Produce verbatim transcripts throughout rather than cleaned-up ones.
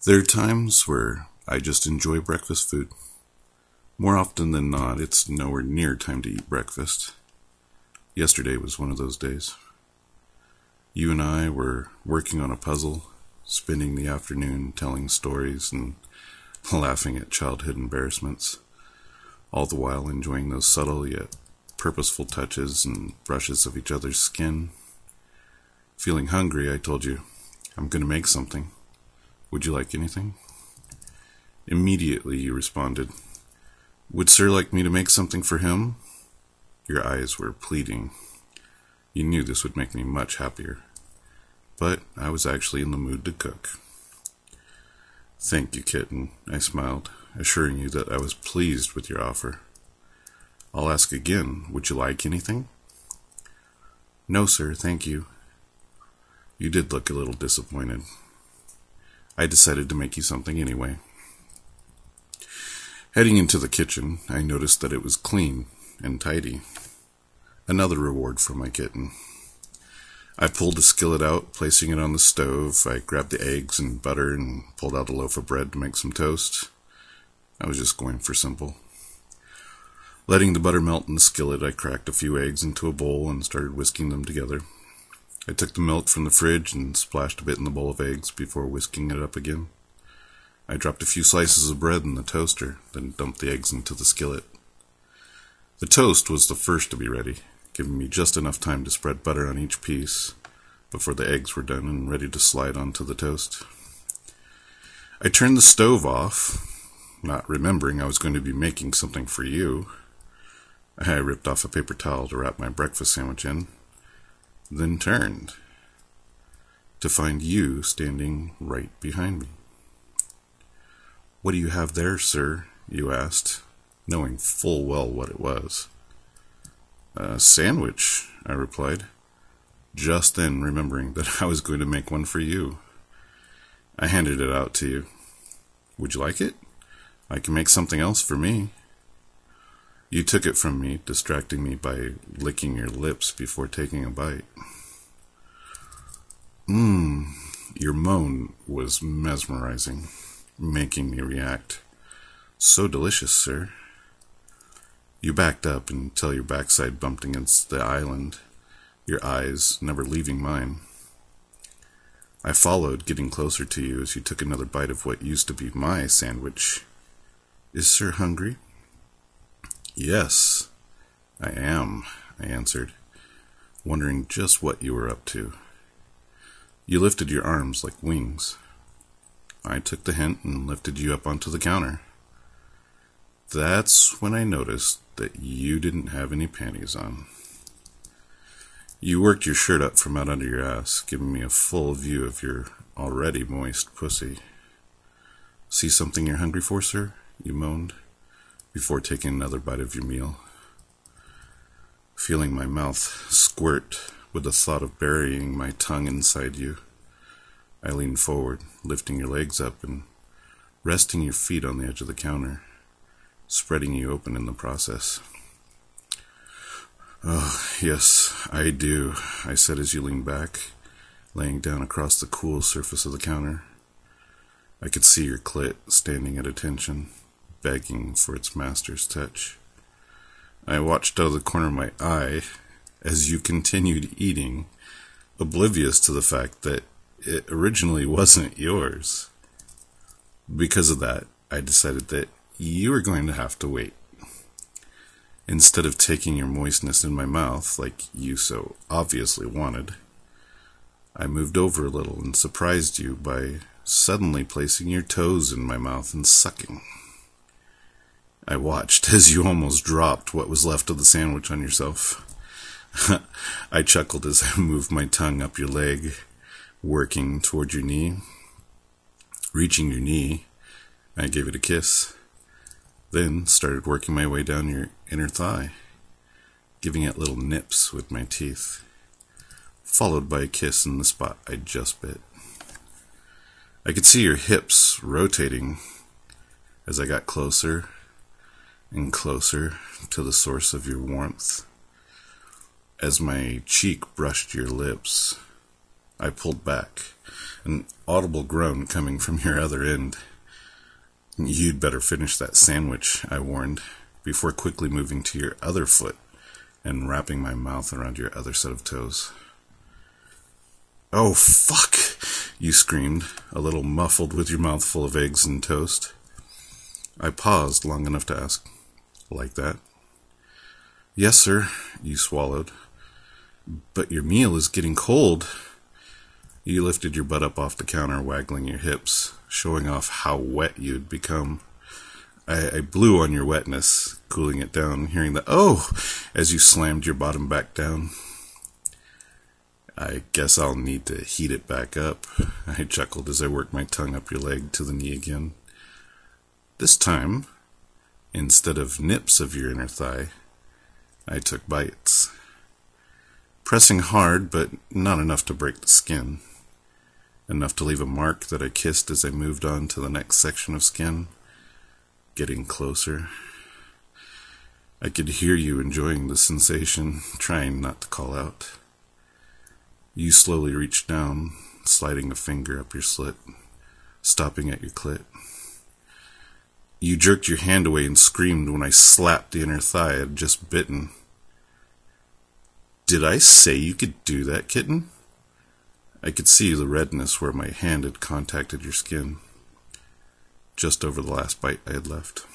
There are times where I just enjoy breakfast food. More often than not, it's nowhere near time to eat breakfast. Yesterday was one of those days. You and I were working on a puzzle, spending the afternoon telling stories and laughing at childhood embarrassments, all the while enjoying those subtle yet purposeful touches and brushes of each other's skin. Feeling hungry, I told you, I'm going to make something. Would you like anything? Immediately you responded, Would Sir like me to make something for him? Your eyes were pleading. You knew this would make me much happier. But I was actually in the mood to cook. Thank you, kitten, I smiled, assuring you that I was pleased with your offer. I'll ask again, would you like anything? No, sir, thank you. You did look a little disappointed. I decided to make you something anyway. Heading into the kitchen, I noticed that it was clean and tidy. Another reward for my kitten. I pulled the skillet out, placing it on the stove. I grabbed the eggs and butter and pulled out a loaf of bread to make some toast. I was just going for simple. Letting the butter melt in the skillet, I cracked a few eggs into a bowl and started whisking them together. I took the milk from the fridge and splashed a bit in the bowl of eggs before whisking it up again. I dropped a few slices of bread in the toaster, then dumped the eggs into the skillet. The toast was the first to be ready, giving me just enough time to spread butter on each piece before the eggs were done and ready to slide onto the toast. I turned the stove off, not remembering I was going to be making something for you. I ripped off a paper towel to wrap my breakfast sandwich in, then turned to find you standing right behind me. What do you have there, sir? You asked, knowing full well what it was. A sandwich, I replied, just then remembering that I was going to make one for you. I handed it out to you. Would you like it? I can make something else for me. You took it from me, distracting me by licking your lips before taking a bite. Mmm, your moan was mesmerizing, making me react. So delicious, sir. You backed up until your backside bumped against the island, your eyes never leaving mine. I followed, getting closer to you as you took another bite of what used to be my sandwich. Is Sir hungry? Yes, I am, I answered, wondering just what you were up to. You lifted your arms like wings. I took the hint and lifted you up onto the counter. That's when I noticed that you didn't have any panties on. You worked your shirt up from out under your ass, giving me a full view of your already moist pussy. See something you're hungry for, sir? You moaned, before taking another bite of your meal. Feeling my mouth squirt with the thought of burying my tongue inside you, I leaned forward, lifting your legs up and resting your feet on the edge of the counter, spreading you open in the process. Oh, yes, I do, I said as you leaned back, laying down across the cool surface of the counter. I could see your clit standing at attention, begging for its master's touch. I watched out of the corner of my eye as you continued eating, oblivious to the fact that it originally wasn't yours. Because of that, I decided that you were going to have to wait. Instead of taking your moistness in my mouth like you so obviously wanted, I moved over a little and surprised you by suddenly placing your toes in my mouth and sucking. I watched as you almost dropped what was left of the sandwich on yourself. I chuckled as I moved my tongue up your leg, working toward your knee. Reaching your knee, I gave it a kiss, then started working my way down your inner thigh, giving it little nips with my teeth, followed by a kiss in the spot I just bit. I could see your hips rotating as I got closer and closer to the source of your warmth. As my cheek brushed your lips, I pulled back, an audible groan coming from your other end. "You'd better finish that sandwich," I warned, before quickly moving to your other foot and wrapping my mouth around your other set of toes. "Oh, fuck!" you screamed, a little muffled with your mouth full of eggs and toast. I paused long enough to ask, "Like that?" "Yes, sir," you swallowed. "But your meal is getting cold." You lifted your butt up off the counter, waggling your hips, showing off how wet you'd become. I, I blew on your wetness, cooling it down, hearing the "oh" as you slammed your bottom back down. "I guess I'll need to heat it back up," I chuckled as I worked my tongue up your leg to the knee again. This time, instead of nips of your inner thigh, I took bites. Pressing hard, but not enough to break the skin. Enough to leave a mark that I kissed as I moved on to the next section of skin, getting closer. I could hear you enjoying the sensation, trying not to call out. You slowly reached down, sliding a finger up your slit, stopping at your clit. You jerked your hand away and screamed when I slapped the inner thigh I had just bitten. "Did I say you could do that, kitten?" I could see the redness where my hand had contacted your skin, just over the last bite I had left.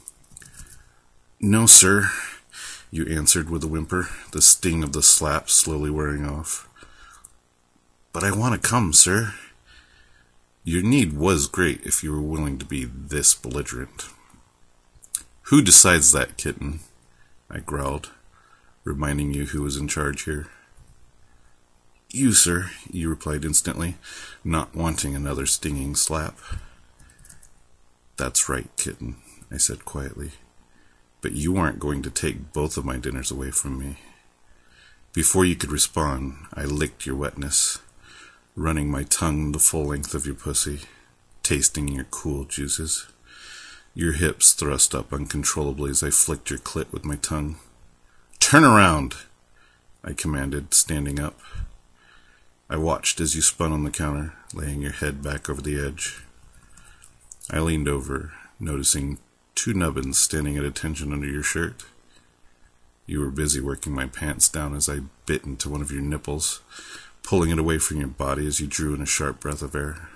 "No, sir," you answered with a whimper, the sting of the slap slowly wearing off. "But I want to come, sir." Your need was great if you were willing to be this belligerent. "Who decides that, kitten?" I growled, reminding you who was in charge here. "You, sir," you replied instantly, not wanting another stinging slap. "That's right, kitten," I said quietly. "But you aren't going to take both of my dinners away from me." Before you could respond, I licked your wetness, running my tongue the full length of your pussy, tasting your cool juices. Your hips thrust up uncontrollably as I flicked your clit with my tongue. "Turn around," I commanded, standing up. I watched as you spun on the counter, laying your head back over the edge. I leaned over, noticing two nubbins standing at attention under your shirt. You were busy working my pants down as I bit into one of your nipples, pulling it away from your body as you drew in a sharp breath of air.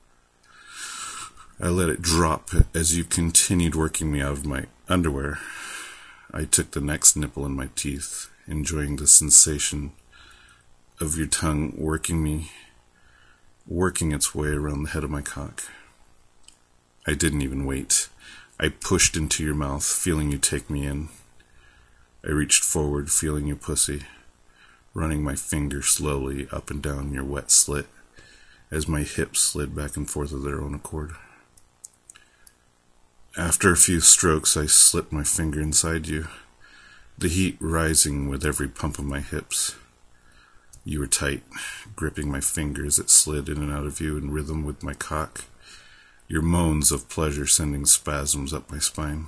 I let it drop as you continued working me out of my underwear. I took the next nipple in my teeth, enjoying the sensation of your tongue working me, working its way around the head of my cock. I didn't even wait. I pushed into your mouth, feeling you take me in. I reached forward, feeling your pussy, running my finger slowly up and down your wet slit as my hips slid back and forth of their own accord. After a few strokes, I slipped my finger inside you, the heat rising with every pump of my hips. You were tight, gripping my finger as it slid in and out of you in rhythm with my cock, your moans of pleasure sending spasms up my spine.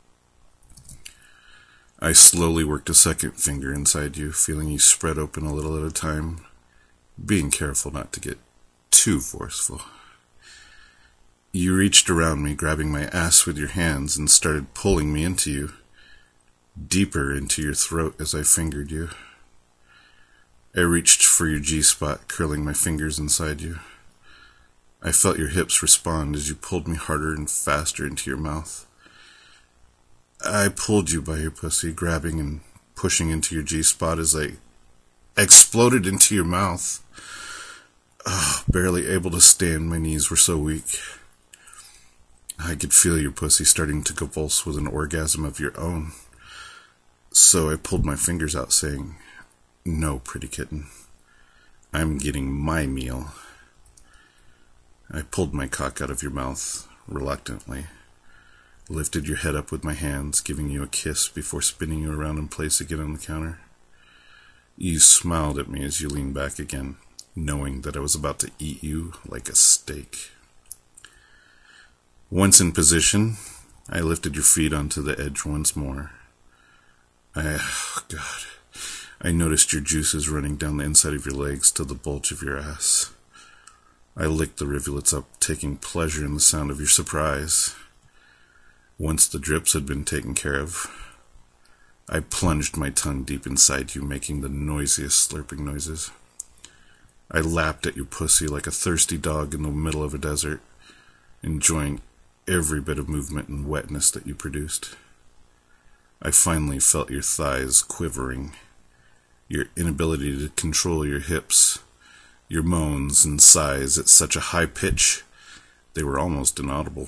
I slowly worked a second finger inside you, feeling you spread open a little at a time, being careful not to get too forceful. You reached around me, grabbing my ass with your hands, and started pulling me into you, deeper into your throat as I fingered you. I reached for your G-spot, curling my fingers inside you. I felt your hips respond as you pulled me harder and faster into your mouth. I pulled you by your pussy, grabbing and pushing into your G-spot as I exploded into your mouth. Oh, barely able to stand, my knees were so weak. I could feel your pussy starting to convulse with an orgasm of your own. So I pulled my fingers out, saying, "No, pretty kitten. I'm getting my meal." I pulled my cock out of your mouth, reluctantly, lifted your head up with my hands, giving you a kiss before spinning you around in place again on the counter. You smiled at me as you leaned back again, knowing that I was about to eat you like a steak. Once in position, I lifted your feet onto the edge once more. I, oh God, I noticed your juices running down the inside of your legs to the bulge of your ass. I licked the rivulets up, taking pleasure in the sound of your surprise. Once the drips had been taken care of, I plunged my tongue deep inside you, making the noisiest slurping noises. I lapped at your pussy like a thirsty dog in the middle of a desert, enjoying every bit of movement and wetness that you produced. I finally felt your thighs quivering, your inability to control your hips, your moans and sighs at such a high pitch they were almost inaudible.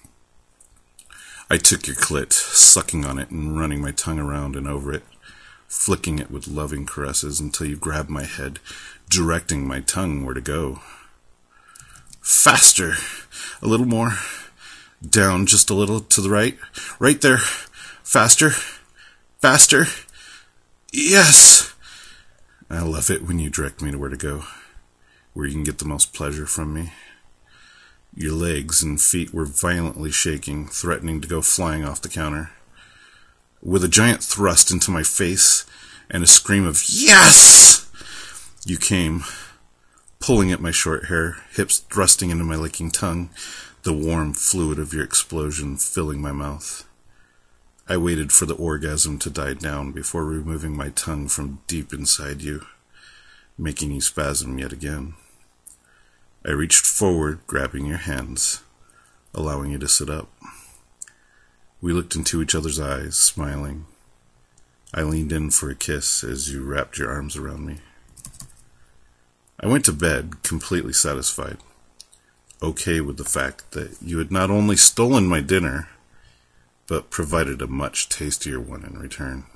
I took your clit, sucking on it and running my tongue around and over it, flicking it with loving caresses until you grabbed my head, directing my tongue where to go. Faster! A little more. Down just a little to the right. Right there. Faster. Faster. Yes! I love it when you direct me to where to go, where you can get the most pleasure from me. Your legs and feet were violently shaking, threatening to go flying off the counter. With a giant thrust into my face and a scream of "Yes!" you came, pulling at my short hair, hips thrusting into my licking tongue, the warm fluid of your explosion filling my mouth. I waited for the orgasm to die down before removing my tongue from deep inside you, making you spasm yet again. I reached forward, grabbing your hands, allowing you to sit up. We looked into each other's eyes, smiling. I leaned in for a kiss as you wrapped your arms around me. I went to bed completely satisfied, okay with the fact that you had not only stolen my dinner, but provided a much tastier one in return.